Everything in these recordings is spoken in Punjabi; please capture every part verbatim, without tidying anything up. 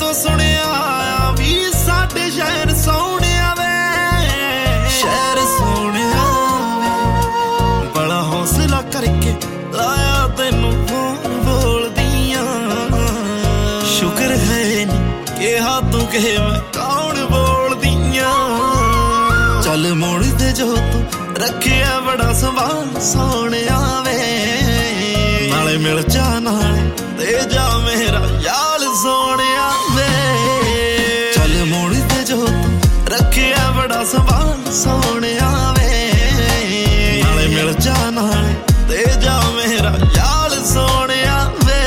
तो सुनिया भी साडे शहर सोहणिया वे शहर सोहणिया वे बड़ा हौसला करके लाया तैनू फोन बोलदियां शुक्र है नी कहा तू कहे मैं कौन बोलदियां चल मोड़ दे जो तू रखिया बड़ा संभाल सोहणिया वे नाले मिल जा नाले दे जा मेरा याल सोहणिया वे चल मोड़ दे जो तू रखिया बड़ा संभाल सोहणिया वे नाले मिल जा नाले दे जा मेरा याल सोहणिया वे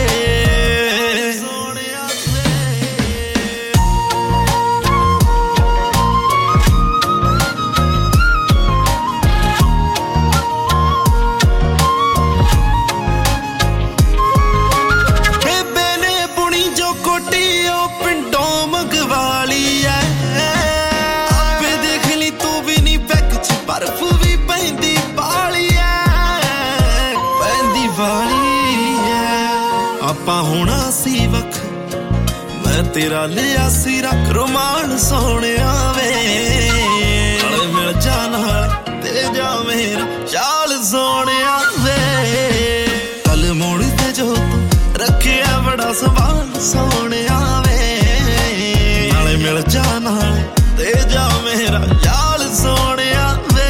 ਆਪਾਂ ਹੋਣਾ ਸੀ ਵਖ ਮੈਂ ਤੇਰਾ ਲਿਆ ਸੀ ਰੱਖ ਰੁਮਾਨ ਸੋਹਣਿਆ ਵੇ ਨਾਲੇ ਮਿਲ ਜਾ ਨਾਲ ਤੇ ਜਾ ਮੇਰਾ ਚਾਲ ਸੋਹਣਿਆ ਵੇ ਕੱਲ ਮੋੜ ਤੇ ਜੋ ਰੱਖਿਆ ਬੜਾ ਸੰਭਾਲ ਸੋਹਣਿਆ ਵੇ ਨਾਲੇ ਮਿਲ ਜਾ ਨਾਲ ਤੇ ਜਾ ਮੇਰਾ ਚਾਲ ਸੋਹਣਿਆ ਵੇ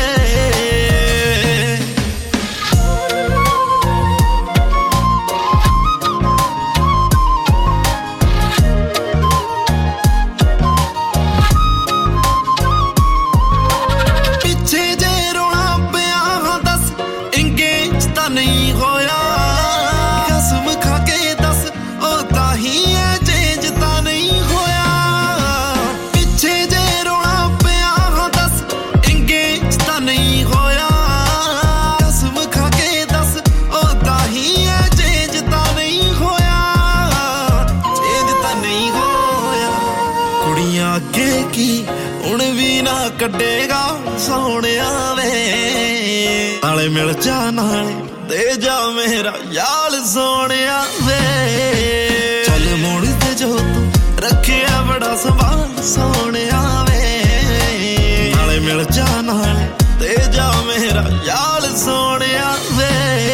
ਕੱਢੇਗਾ ਸੋਹਣਿਆ ਵੇ ਨਾਲੇ ਮਿਲ ਜਾ ਨਾਲੇ ਦੇ ਜਾ ਮੇਰਾ ਯਾਲ ਸੋਹਣਿਆ ਵੇ ਚੱਲ ਮੋੜ ਤੇ ਜੋ ਤੂੰ ਰੱਖਿਆ ਬੜਾ ਸੰਭਾਲ ਸੋਹਣਿਆ ਵੇ ਨਾਲੇ ਮਿਲ ਜਾ ਨਾਲੇ ਦੇ ਜਾ ਮੇਰਾ ਯਾਲ ਸੋਹਣਿਆ ਵੇ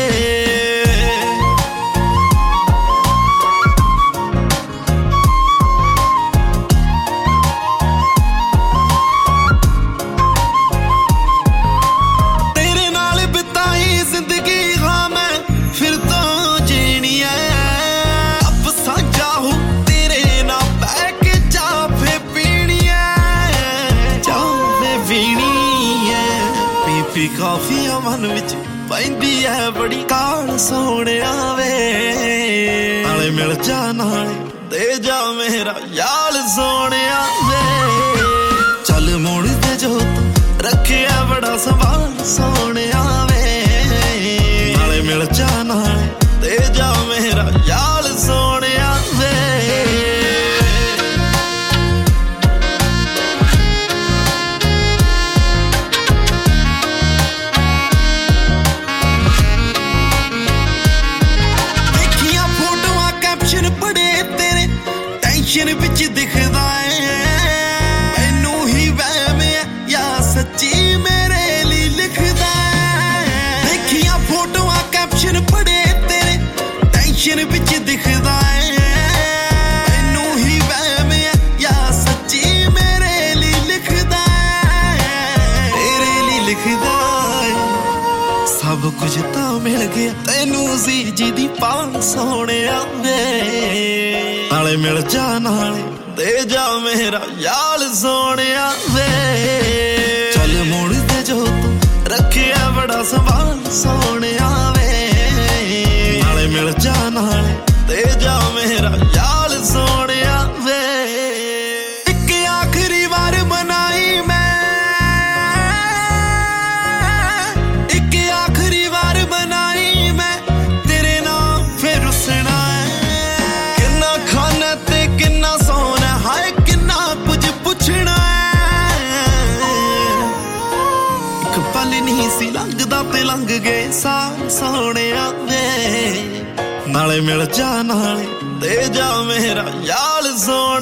ਕਾਫੀਆਂ ਮਨ ਵਿੱਚ ਪੈਂਦੀ ਐ ਬੜੀ ਕਾਲ ਸੋਹਣਿਆ ਵੇ ਨਾਲੇ ਮਿਲ ਜਾ ਨਾਲੇ ਦੇ ਜਾ ਮੇਰਾ ਯਾਲ ਸੋਹਣਿਆ ਵੇ ਚੱਲ ਮੋੜ ਤੇ ਜੋ ਤੂੰ ਰੱਖਿਆ ਬੜਾ ਸੰਭਾਲ ਸੋਹਣਿਆ ਵੇ ਨਾਲੇ ਮਿਲ ਜਾ ਨਾਲੇ ਦੇ ਜਾ ਮੇਰਾ ਯਾਲ ਸੋਹਣਿਆ ਵੇ ਟੈਂਸ਼ਨ ਵਿੱਚ ਦਿਖਦਾ ਏ ਮੈਨੂੰ ਹੀ ਵਹਿਮ ਏ ਜਾਂ ਸੱਚੀ ਮੇਰੇ ਲਈ ਲਿਖਦਾ ਏ ਦੇਖੀਆਂ ਫੋਟੋਆਂ ਕੈਪਸ਼ਨ ਪੜੇ ਤੇਰੇ ਟੈਂਸ਼ਨ ਵਿੱਚ ਦਿਖਦਾ ਏ ਮੈਨੂੰ ਹੀ ਵਹਿਮ ਏ ਜਾਂ ਸੱਚੀ ਮੇਰੇ ਲਈ ਲਿਖਦਾ ਏ ਤੇਰੇ ਲਈ ਲਿਖਦਾ ਏ ਸਭ ਕੁਝ ਤਾਂ ਮਿਲ ਗਿਆ ਤੈਨੂੰ ਸੀ ਜਿਹਦੀ ਪਾਣ ਸੋਹਣਿਆ ਵੇ ਨਾਲੇ ਮਿਲ ਜਾ ਨਾਲੇ ਦੇ ਜਾ ਮੇਰਾ ਯਾਲ ਸੋਹਣਿਆ ਵੇ ਚੱਲ ਮੋੜ ਤੇ ਜੋ ਤੂੰ ਰੱਖਿਆ ਬੜਾ ਸੰਭਾਲ ਸੋਹਣਿਆ ਵੇ ਨਾਲੇ ਮਿਲ ਜਾ ਨਾਲੇ ਦੇ ਜਾ ਮੇਰਾ ਯਾਲ ਸੋਹਣਿਆ ਵੇ ਇੱਕ ਆਖਰੀ ਵਾਰ ਮਨਾਈ ਮੈਂ ਇੱਕ ਆਖਰੀ ਵਾਰ ਮਨਾਈ ਮੈਂ ਤੇਰੇ ਨਾਲ ਫਿਰ ਰੁੱਸਣਾ ਸੀ ਲੰਘਦਾ ਤੇ ਲੰਘ ਗਏ ਸਾਲ ਸੋਹਣਿਆ ਵੇ ਨਾਲੇ ਮਿਲ ਜਾ ਨਾਲੇ ਦੇ ਜਾ ਮੇਰਾ ਯਾਲ ਸੋਹਣਿਆ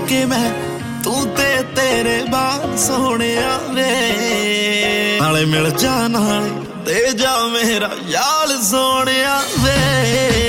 के मैं तू ते तेरे बाल सोहणिया वे नाले मिल जा नाले दे जा मेरा याल सोहणिया वे